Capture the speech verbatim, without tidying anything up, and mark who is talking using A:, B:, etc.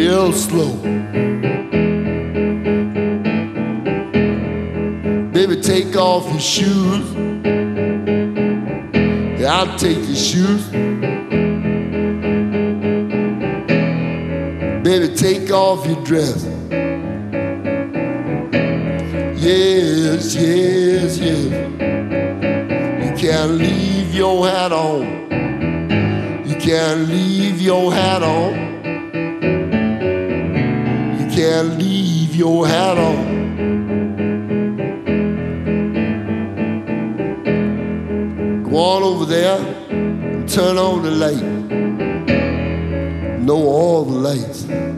A: real slow. Baby, take off your shoes. Yeah, I'll take your shoes. Baby, take off your dress. Yes, yes, yes. You can't leave your hat on. You can't leave your hat on. You can't leave your hat on. Go on over there and turn on the light. Know all the lights.